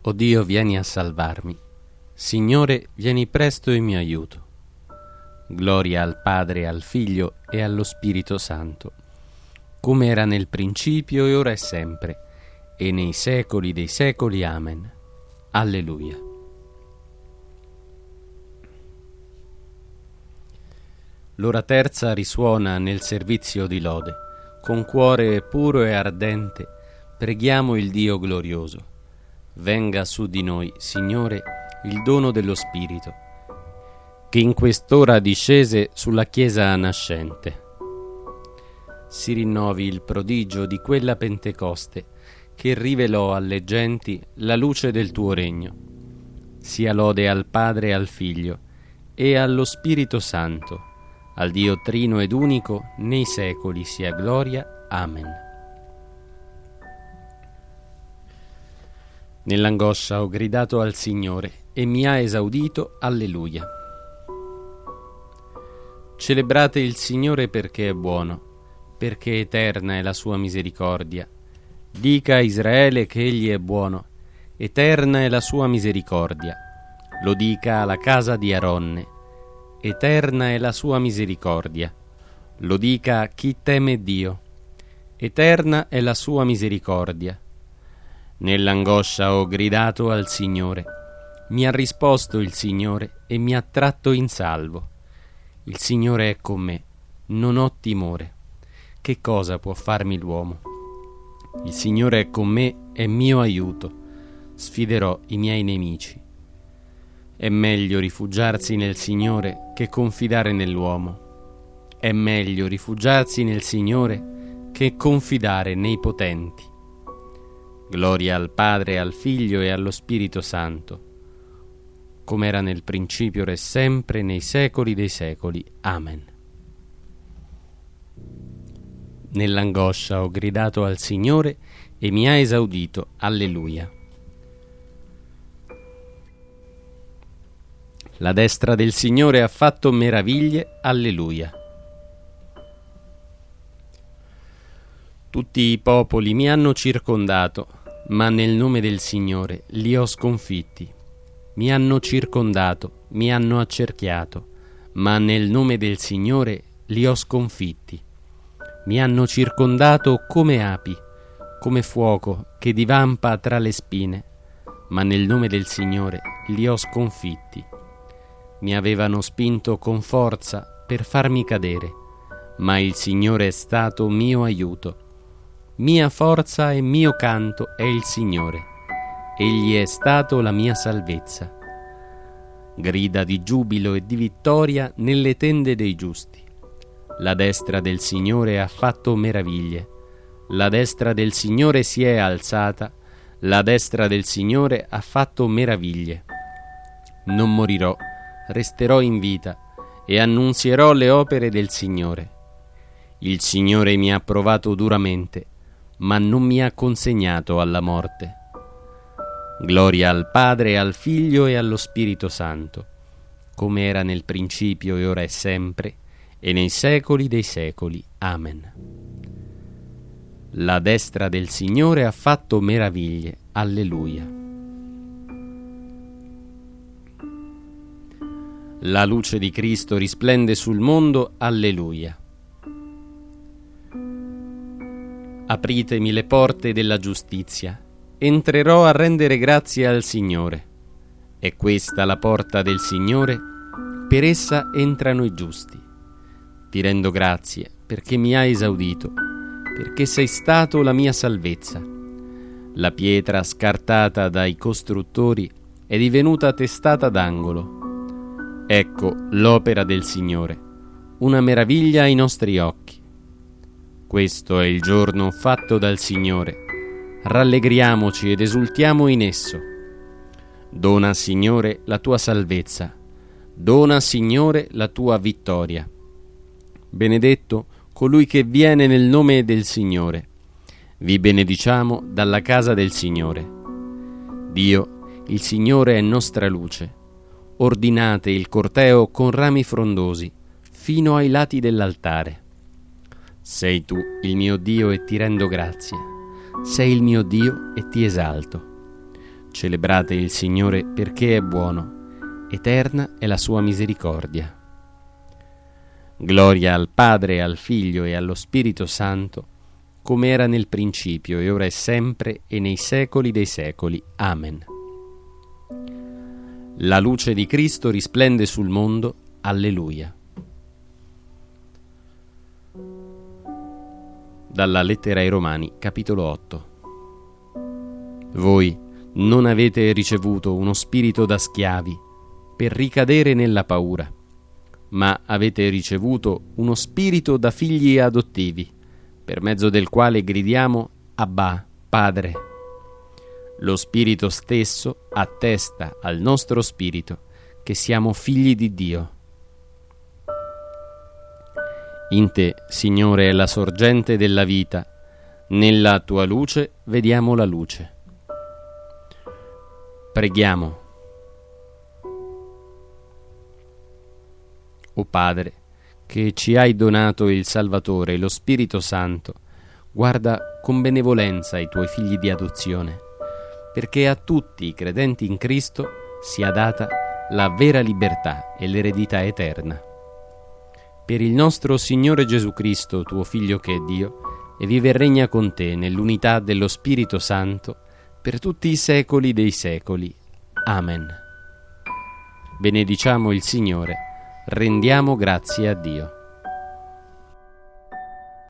O Dio, vieni a salvarmi. Signore, vieni presto in mio aiuto. Gloria al Padre, al Figlio e allo Spirito Santo, come era nel principio e ora e sempre, e nei secoli dei secoli. Amen. Alleluia. L'ora terza risuona nel servizio di lode. Con cuore puro e ardente preghiamo il Dio glorioso. Venga su di noi, Signore, il dono dello Spirito, che in quest'ora discese sulla Chiesa nascente. Si rinnovi il prodigio di quella Pentecoste che rivelò alle genti la luce del tuo regno. Sia lode al Padre e al Figlio e allo Spirito Santo, al Dio trino ed unico, nei secoli sia gloria. Amen. Nell'angoscia ho gridato al Signore e mi ha esaudito. Alleluia. Celebrate il Signore perché è buono, perché eterna è la sua misericordia. Dica a Israele che egli è buono, eterna è la sua misericordia. Lo dica alla casa di Aronne, eterna è la sua misericordia. Lo dica a chi teme Dio, eterna è la sua misericordia. Nell'angoscia ho gridato al Signore, mi ha risposto il Signore e mi ha tratto in salvo. Il Signore è con me, non ho timore. Che cosa può farmi l'uomo? Il Signore è con me, è mio aiuto. Sfiderò i miei nemici. È meglio rifugiarsi nel Signore che confidare nell'uomo. È meglio rifugiarsi nel Signore che confidare nei potenti. Gloria al Padre, al Figlio e allo Spirito Santo, come era nel principio, ora e sempre, nei secoli dei secoli. Amen. Nell'angoscia ho gridato al Signore e mi ha esaudito. Alleluia. La destra del Signore ha fatto meraviglie. Alleluia. Tutti i popoli mi hanno circondato, ma nel nome del Signore li ho sconfitti. Mi hanno circondato, mi hanno accerchiato, ma nel nome del Signore li ho sconfitti. Mi hanno circondato come api, come fuoco che divampa tra le spine, ma nel nome del Signore li ho sconfitti. Mi avevano spinto con forza per farmi cadere, ma il Signore è stato mio aiuto. Mia forza e mio canto è il Signore. Egli è stato la mia salvezza. Grida di giubilo e di vittoria nelle tende dei giusti. La destra del Signore ha fatto meraviglie. La destra del Signore si è alzata. La destra del Signore ha fatto meraviglie. Non morirò, resterò in vita e annunzierò le opere del Signore. Il Signore mi ha provato duramente, ma non mi ha consegnato alla morte. Gloria al Padre, al Figlio e allo Spirito Santo, come era nel principio e ora e sempre, e nei secoli dei secoli. Amen. La destra del Signore ha fatto meraviglie. Alleluia. La luce di Cristo risplende sul mondo. Alleluia. Apritemi le porte della giustizia, entrerò a rendere grazie al Signore. È questa la porta del Signore, per essa entrano i giusti. Ti rendo grazie perché mi hai esaudito, perché sei stato la mia salvezza. La pietra scartata dai costruttori è divenuta testata d'angolo. Ecco l'opera del Signore, una meraviglia ai nostri occhi. Questo è il giorno fatto dal Signore. Rallegriamoci ed esultiamo in esso. Dona, Signore, la tua salvezza. Dona, Signore, la tua vittoria. Benedetto colui che viene nel nome del Signore. Vi benediciamo dalla casa del Signore. Dio, il Signore è nostra luce. Ordinate il corteo con rami frondosi fino ai lati dell'altare. Sei tu il mio Dio e ti rendo grazie. Sei il mio Dio e ti esalto. Celebrate il Signore perché è buono, eterna è la sua misericordia. Gloria al Padre, al Figlio e allo Spirito Santo, come era nel principio, e ora è sempre, e nei secoli dei secoli. Amen. La luce di Cristo risplende sul mondo. Alleluia. Dalla lettera ai Romani, capitolo 8. Voi non avete ricevuto uno spirito da schiavi per ricadere nella paura, ma avete ricevuto uno spirito da figli adottivi, per mezzo del quale gridiamo Abbà, Padre. Lo Spirito stesso attesta al nostro spirito che siamo figli di Dio. In te, Signore, è la sorgente della vita, nella tua luce vediamo la luce. Preghiamo. O Padre, che ci hai donato il Salvatore e lo Spirito Santo, guarda con benevolenza i tuoi figli di adozione, perché a tutti i credenti in Cristo sia data la vera libertà e l'eredità eterna. Per il nostro Signore Gesù Cristo, tuo Figlio che è Dio, e vive e regna con te nell'unità dello Spirito Santo, per tutti i secoli dei secoli. Amen. Benediciamo il Signore, rendiamo grazie a Dio.